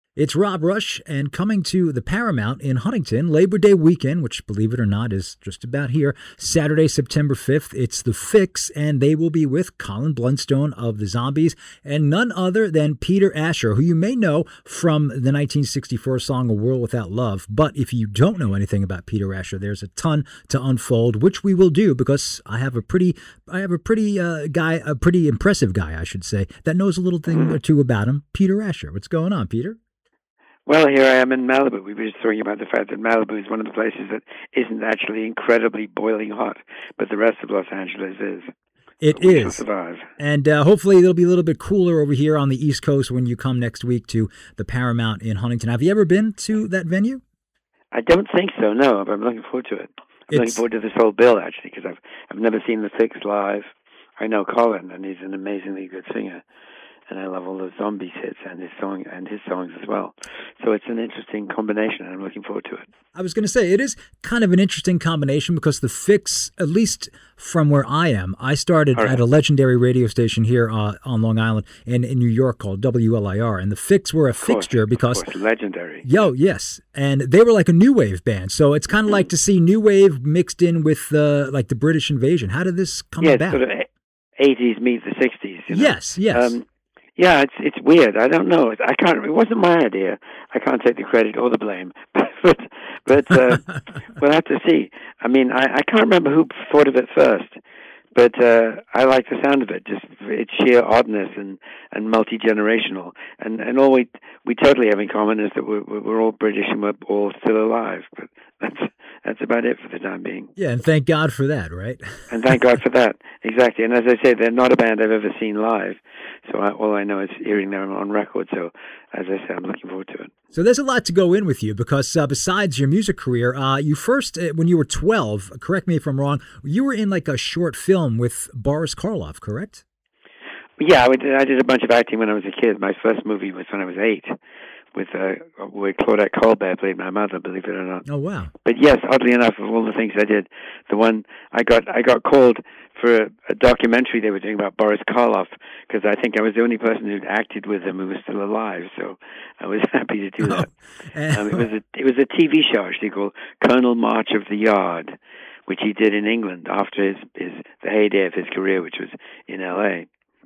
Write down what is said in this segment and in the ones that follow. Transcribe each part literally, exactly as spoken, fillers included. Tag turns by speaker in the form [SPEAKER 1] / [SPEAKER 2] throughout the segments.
[SPEAKER 1] It's Rob Rush, and coming to the Paramount in Huntington, Labor Day weekend, which, believe it or not, is just about here, Saturday, September fifth, it's The Fix, and they will be with Colin Blunstone of the Zombies, and none other than Peter Asher, who you may know from the nineteen sixty-four song A World Without Love. But if you don't know anything about Peter Asher, there's a ton to unfold, which we will do because I have a pretty, I have a pretty uh, guy, a pretty impressive guy, I should say, that knows a little thing or two about him. Peter Asher. What's going on, Peter?
[SPEAKER 2] Well, here I am in Malibu. We were just talking about the fact that Malibu is one of the places that isn't actually incredibly boiling hot, but the rest of Los Angeles is.
[SPEAKER 1] It
[SPEAKER 2] we
[SPEAKER 1] is.
[SPEAKER 2] shall survive.
[SPEAKER 1] And uh, hopefully it'll be a little bit cooler over here on the East Coast when you come next week to the Paramount in Huntington. Have you ever been to that venue?
[SPEAKER 2] I don't think so, no, but I'm looking forward to it. I'm
[SPEAKER 1] It's-
[SPEAKER 2] looking forward to this whole bill, actually, because I've, I've never seen The Fix live. I know Colin, and he's an amazingly good singer. And I love all the Zombies hits and his song and his songs as well. So it's an interesting combination, and I'm looking forward to it.
[SPEAKER 1] I was going to say, it is kind of an interesting combination because The Fix, at least from where I am, I started
[SPEAKER 2] All right.
[SPEAKER 1] at a legendary radio station here uh, on Long Island in, in New York called W L I R. And The Fix were a
[SPEAKER 2] Of course,
[SPEAKER 1] fixture because...
[SPEAKER 2] of course, legendary.
[SPEAKER 1] Yo, yes. And they were like a new wave band. So it's kind of like to see new wave mixed in with uh, like the British invasion. How did this come
[SPEAKER 2] Yeah, it's
[SPEAKER 1] about?
[SPEAKER 2] sort of eighties meets the sixties. You know?
[SPEAKER 1] Yes, yes.
[SPEAKER 2] Um, yeah, it's it's weird. I don't know. I can't. It wasn't my idea. I can't take the credit or the blame. but but uh, we'll have to see. I mean, I, I can't remember who thought of it first. But uh, I like the sound of it. Just its sheer oddness and, and multi-generational. And and all we we totally have in common is that we're we're all British and we're all still alive. But that's that's about it for the time being.
[SPEAKER 1] Yeah, and thank God for that, right?
[SPEAKER 2] And thank God for that. Exactly. And as I say, they're not a band I've ever seen live. So I, all I know is hearing them on record. So as I say, I'm looking forward to it.
[SPEAKER 1] So there's a lot to go in with you because uh, besides your music career, uh, you first, uh, when you were twelve, correct me if I'm wrong, you were in like a short film with Boris Karloff, correct?
[SPEAKER 2] Yeah, I did, I did a bunch of acting when I was a kid. My first movie was when I was eight with uh, where Claudette Colbert played my mother, believe it or not.
[SPEAKER 1] Oh, wow.
[SPEAKER 2] But yes, oddly enough, of all the things I did, the one I got I got called for a, a documentary they were doing about Boris Karloff because I think I was the only person who'd acted with him who was still alive. So I was happy to do that.
[SPEAKER 1] Oh.
[SPEAKER 2] um, it was a it was a T V show actually called Colonel March of the Yard, which he did in England after his, his the heyday of his career, which was in L A.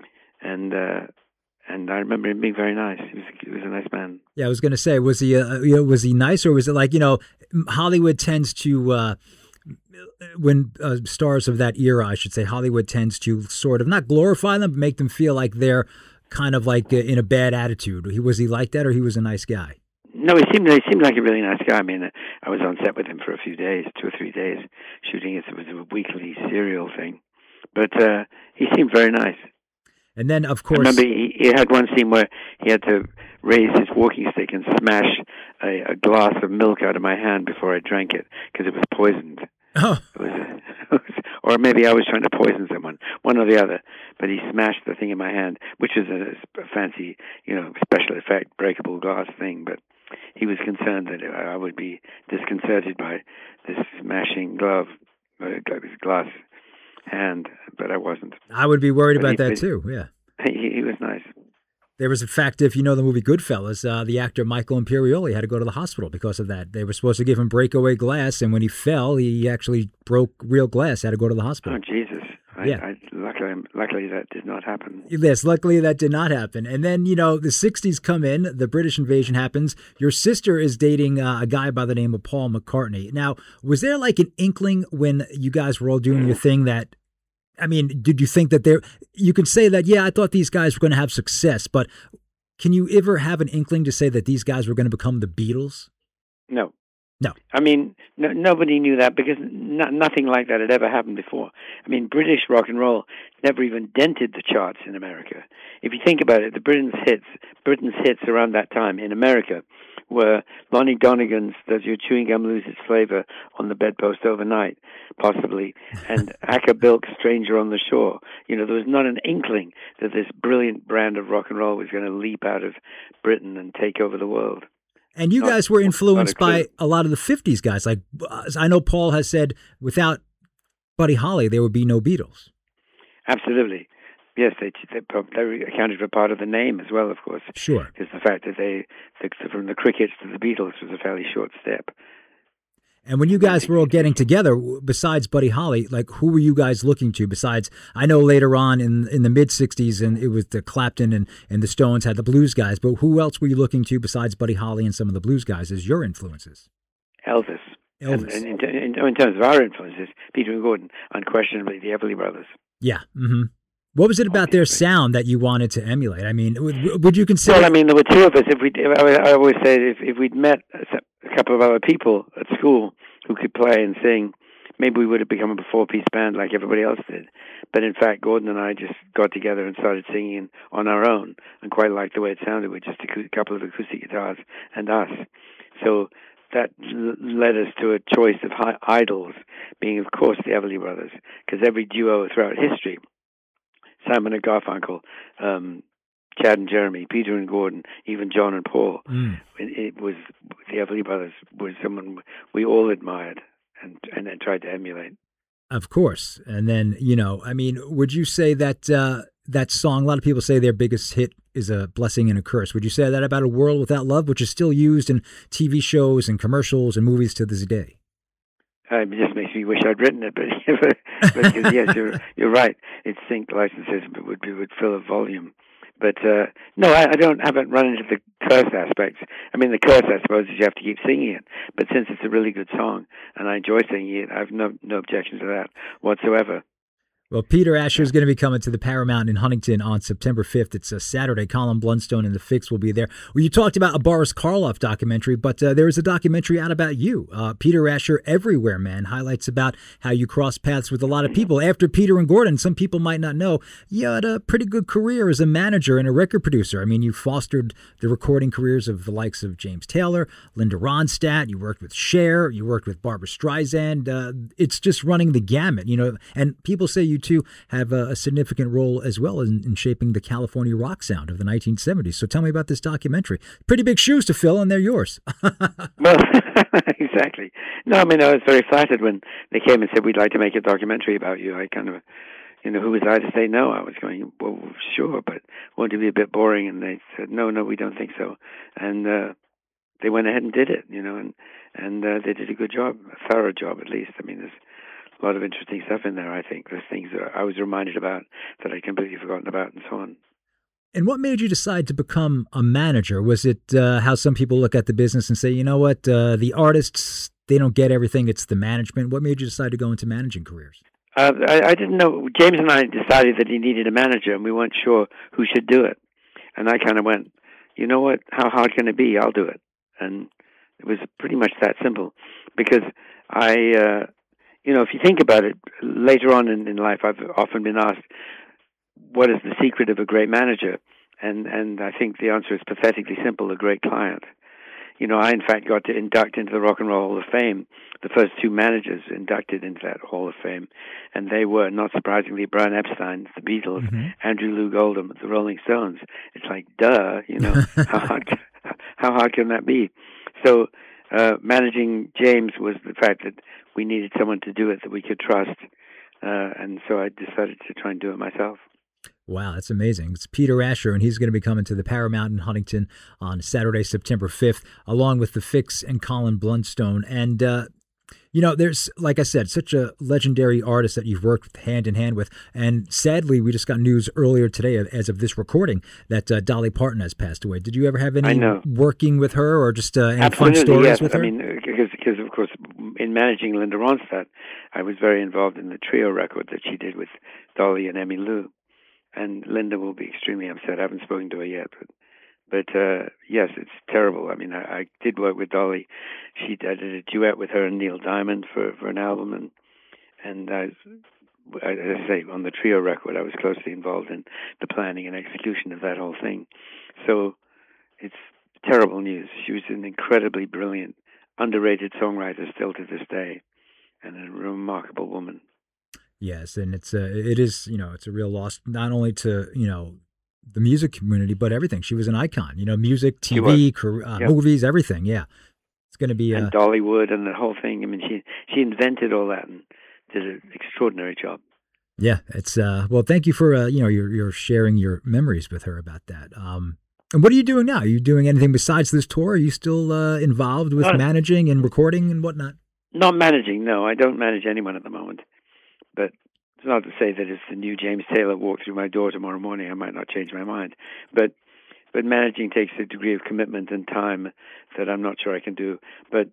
[SPEAKER 2] And uh, and I remember him being very nice. He was he was a nice man.
[SPEAKER 1] Yeah, I was going to say, was he uh, you know, was he nice, or was it like, you know, Hollywood tends to uh, when uh, stars of that era, I should say, Hollywood tends to sort of not glorify them, but make them feel like they're kind of like uh, in a bad attitude. He was he like that, or he was a nice guy?
[SPEAKER 2] No, he seemed he seemed like a really nice guy. I mean, I was on set with him for a few days, two or three days, shooting it. It was a weekly serial thing, but uh, he seemed very nice.
[SPEAKER 1] And then, of
[SPEAKER 2] I
[SPEAKER 1] course,
[SPEAKER 2] remember he, he had one scene where he had to raise his walking stick and smash a, a glass of milk out of my hand before I drank it because it was poisoned.
[SPEAKER 1] oh,
[SPEAKER 2] It was, it was, or maybe I was trying to poison someone, one or the other. But he smashed the thing in my hand, which was a, a fancy, you know, special effect, breakable glass thing. But he was concerned that I would be disconcerted by this smashing glove, uh, glass hand, but I wasn't.
[SPEAKER 1] I would be worried
[SPEAKER 2] But
[SPEAKER 1] about
[SPEAKER 2] he-
[SPEAKER 1] that too. Yeah.
[SPEAKER 2] He, he was nice.
[SPEAKER 1] There was, in fact, if you know the movie Goodfellas, uh, the actor Michael Imperioli had to go to the hospital because of that. They were supposed to give him breakaway glass, and when he fell, he actually broke real glass, had to go to the hospital.
[SPEAKER 2] Oh, Jesus. I,
[SPEAKER 1] Yeah.
[SPEAKER 2] I, luckily, luckily, that did not happen.
[SPEAKER 1] Yes, luckily that did not happen. And then, you know, the sixties come in, the British invasion happens. Your sister is dating uh, a guy by the name of Paul McCartney. Now, was there like an inkling when you guys were all doing your thing that, I mean, did you think that there, you could say that, yeah, I thought these guys were going to have success, but can you ever have an inkling to say that these guys were going to become the Beatles?
[SPEAKER 2] No.
[SPEAKER 1] No.
[SPEAKER 2] I mean, no, nobody knew that because no, nothing like that had ever happened before. I mean, British rock and roll never even dented the charts in America. If you think about it, the Britain's hits, Britain's hits around that time in America were Lonnie Donegan's "Does Your Chewing Gum Lose Its Flavor" on the bedpost overnight, possibly, and Acker Bilk's "Stranger on the Shore." You know, there was not an inkling that this brilliant brand of rock and roll was going to leap out of Britain and take over the world.
[SPEAKER 1] And you
[SPEAKER 2] Not-
[SPEAKER 1] guys were
[SPEAKER 2] not a
[SPEAKER 1] influenced
[SPEAKER 2] clue.
[SPEAKER 1] by a lot of the fifties guys. Like, uh, I know Paul has said without Buddy Holly, there would be no Beatles.
[SPEAKER 2] Absolutely. Yes, they they, they accounted for part of the name as well, of course.
[SPEAKER 1] Sure.
[SPEAKER 2] Because the fact that they, the, from the Crickets to the Beatles was a fairly short step.
[SPEAKER 1] And when you guys were all getting together, besides Buddy Holly, like who were you guys looking to? Besides, I know later on in in the mid sixties, and it was the Clapton and, and the Stones had the blues guys, but who else were you looking to besides Buddy Holly and some of the blues guys as your influences?
[SPEAKER 2] Elvis.
[SPEAKER 1] Elvis.
[SPEAKER 2] And, and in, in, in terms of our influences, Peter and Gordon, unquestionably the Everly Brothers.
[SPEAKER 1] Yeah. Mm-hmm. What was it about their sound that you wanted to emulate? I mean, would, would you consider?
[SPEAKER 2] Well, I mean, there were two of us. If we, I always say, if, if we'd met a couple of other people at school who could play and sing, maybe we would have become a four-piece band like everybody else did. But in fact, Gordon and I just got together and started singing on our own, and quite liked the way it sounded with just a couple of acoustic guitars and us. So that led us to a choice of idols, being, of course, the Everly Brothers, because every duo throughout history, Simon and Garfunkel, um, Chad and Jeremy, Peter and Gordon, even John and Paul. Mm. It, it was the Everly Brothers was someone we all admired and, and and tried to emulate.
[SPEAKER 1] Of course, and then you know, I mean, would you say that uh, that song? A lot of people say their biggest hit is a blessing and a curse. Would you say that about A World Without Love, which is still used in T V shows and commercials and movies to this day?
[SPEAKER 2] Uh, it just makes me wish I'd written it, but, but because, yes, you're you're right. It's synced licenses would be, would fill a volume, but uh, no, I, I don't haven't run into the curse aspects. I mean, the curse, I suppose, is you have to keep singing it. But since it's a really good song and I enjoy singing it, I have no no objection to that whatsoever.
[SPEAKER 1] Well, Peter Asher is going to be coming to the Paramount in Huntington on September fifth. It's a Saturday. Colin Blunstone and the Fix will be there. Well, you talked about a Boris Karloff documentary, but uh, there is a documentary out about you. Uh, Peter Asher Everywhere Man highlights about how you cross paths with a lot of people. After Peter and Gordon, some people might not know, you had a pretty good career as a manager and a record producer. I mean, you fostered the recording careers of the likes of James Taylor, Linda Ronstadt. You worked with Cher. You worked with Barbra Streisand. Uh, it's just running the gamut, you know. And people say you too have a, a significant role as well in, in shaping the California rock sound of the nineteen seventies. So tell me about this documentary. Pretty big shoes to fill, and they're yours.
[SPEAKER 2] Well, exactly. No, I mean, I was very flattered when they came and said, we'd like to make a documentary about you. I kind of, you know, who was I to say no? I was going, well, sure, but won't it be a bit boring? And they said, no, no, we don't think so. And uh, they went ahead and did it, you know, and, and uh, they did a good job, a thorough job at least. I mean, there's a lot of interesting stuff in there, I think. There's things that I was reminded about that I'd completely forgotten about and so on.
[SPEAKER 1] And what made you decide to become a manager? Was it uh, how some people look at the business and say, you know what, uh, the artists, they don't get everything, it's the management. What made you decide to go into managing careers?
[SPEAKER 2] Uh, I, I didn't know. James and I decided that he needed a manager, and we weren't sure who should do it. And I kind of went, you know what, how hard can it be? I'll do it. And it was pretty much that simple because I... Uh, You know, if you think about it, later on in, in life, I've often been asked, what is the secret of a great manager? And and I think the answer is pathetically simple, a great client. You know, I, in fact, got to induct into the Rock and Roll Hall of Fame, the first two managers inducted into that Hall of Fame. And they were, not surprisingly, Brian Epstein, the Beatles, mm-hmm. Andrew Lou Goldham, the Rolling Stones. It's like, duh, you know, how hard, how hard can that be? So uh, managing James was the fact that we needed someone to do it that we could trust. Uh, and so I decided to try and do it myself.
[SPEAKER 1] Wow, that's amazing. It's Peter Asher, and he's going to be coming to the Paramount in Huntington on Saturday, September fifth, along with The Fix and Colin Blunstone. And, uh, you know, there's, like I said, such a legendary artist that you've worked hand in hand with. And sadly, we just got news earlier today, as of this recording, that uh, Dolly Parton has passed away. Did you ever have any working with her or just uh, any
[SPEAKER 2] Absolutely,
[SPEAKER 1] fun stories
[SPEAKER 2] yes.
[SPEAKER 1] with her?
[SPEAKER 2] I mean, because, because, of course, in managing Linda Ronstadt, I was very involved in the trio record that she did with Dolly and Emmylou. And Linda will be extremely upset. I haven't spoken to her yet, but but uh, yes, it's terrible. I mean, I, I did work with Dolly. She I did a duet with her and Neil Diamond for, for an album, and and I, as I say, on the trio record, I was closely involved in the planning and execution of that whole thing. So it's terrible news. She was an incredibly brilliant, underrated songwriter still to this day, and a remarkable woman.
[SPEAKER 1] Yes, and it's a, it is, you know, it's a real loss, not only to, you know, the music community, but everything. She was an icon, you know, music, T V, career, uh, yep. movies, everything. Yeah. It's going to be...
[SPEAKER 2] And uh, Dollywood and the whole thing. I mean, she she invented all that and did an extraordinary job.
[SPEAKER 1] Yeah, it's uh well, thank you for uh, you know, you're you're sharing your memories with her about that. Um and what are you doing now? Are you doing anything besides this tour? Are you still uh, involved with
[SPEAKER 2] Not,
[SPEAKER 1] managing and recording and whatnot?
[SPEAKER 2] not managing, no. I don't manage anyone at the moment. But it's not to say that if the new James Taylor walked through my door tomorrow morning, I might not change my mind. But but managing takes a degree of commitment and time that I'm not sure I can do. But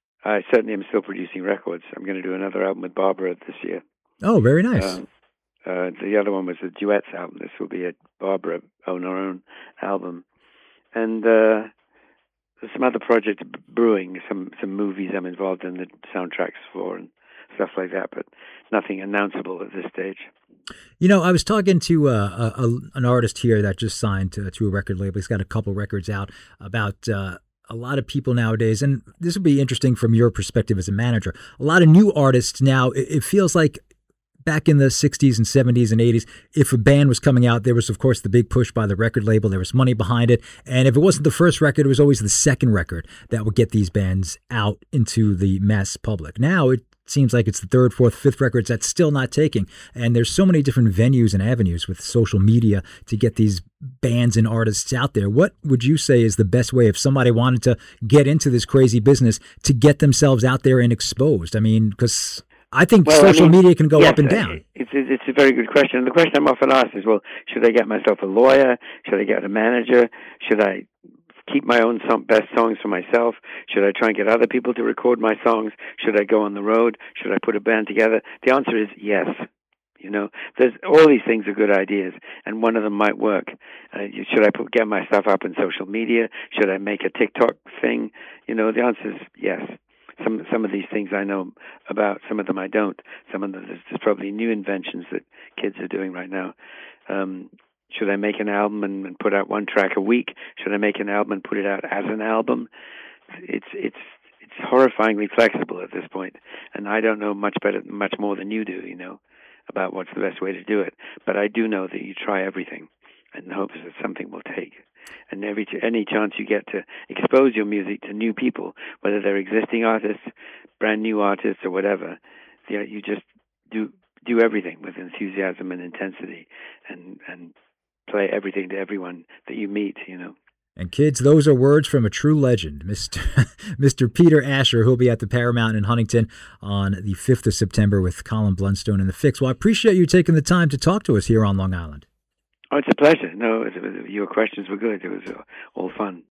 [SPEAKER 2] I certainly am still producing records. I'm going to do another album with Barbara this year.
[SPEAKER 1] Oh, very nice.
[SPEAKER 2] Um, uh, the other one was a duets album. This will be a Barbara on her own album. And uh, there's some other project brewing, some some movies I'm involved in the soundtracks for and stuff like that, but nothing announceable at this stage.
[SPEAKER 1] You know, I was talking to uh, a, a, an artist here that just signed to, to a record label. He's got a couple records out about uh, a lot of people nowadays, and this would be interesting from your perspective as a manager. A lot of new artists now, it, it feels like back in the sixties and seventies and eighties, if a band was coming out, there was, of course, the big push by the record label. There was money behind it. And if it wasn't the first record, it was always the second record that would get these bands out into the mass public. Now it seems like it's the third, fourth, fifth records that's still not taking. And there's so many different venues and avenues with social media to get these bands and artists out there. What would you say is the best way if somebody wanted to get into this crazy business to get themselves out there and exposed? I mean, because I think
[SPEAKER 2] well,
[SPEAKER 1] social
[SPEAKER 2] I mean,
[SPEAKER 1] media can go
[SPEAKER 2] yes,
[SPEAKER 1] up and down.
[SPEAKER 2] It's, it's a very good question. And the question I'm often asked is, well, should I get myself a lawyer? Should I get a manager? Should I keep my own song, best songs for myself? Should I try and get other people to record my songs? Should I go on the road? Should I put a band together? The answer is yes. You know, there's all these things are good ideas, and one of them might work. Uh, should I put, get my stuff up in social media? Should I make a TikTok thing? You know, the answer is yes. Some some of these things I know about, some of them I don't. Some of them, there's, there's probably new inventions that kids are doing right now. Um, should I make an album and, and put out one track a week? Should I make an album and put it out as an album? It's it's it's horrifyingly flexible at this point, and I don't know much better, much more than you do, you know, about what's the best way to do it. But I do know that you try everything in hopes that something will take. And every any chance you get to expose your music to new people, whether they're existing artists, brand new artists, or whatever, you know, you just do do everything with enthusiasm and intensity, and and play everything to everyone that you meet. You know.
[SPEAKER 1] And kids, those are words from a true legend, Mister Mister Peter Asher, who'll be at the Paramount in Huntington on the fifth of September with Colin Blunstone and the Fix. Well, I appreciate you taking the time to talk to us here on Long Island.
[SPEAKER 2] Oh, it's a pleasure. No, it, it, your questions were good. It was uh, all fun.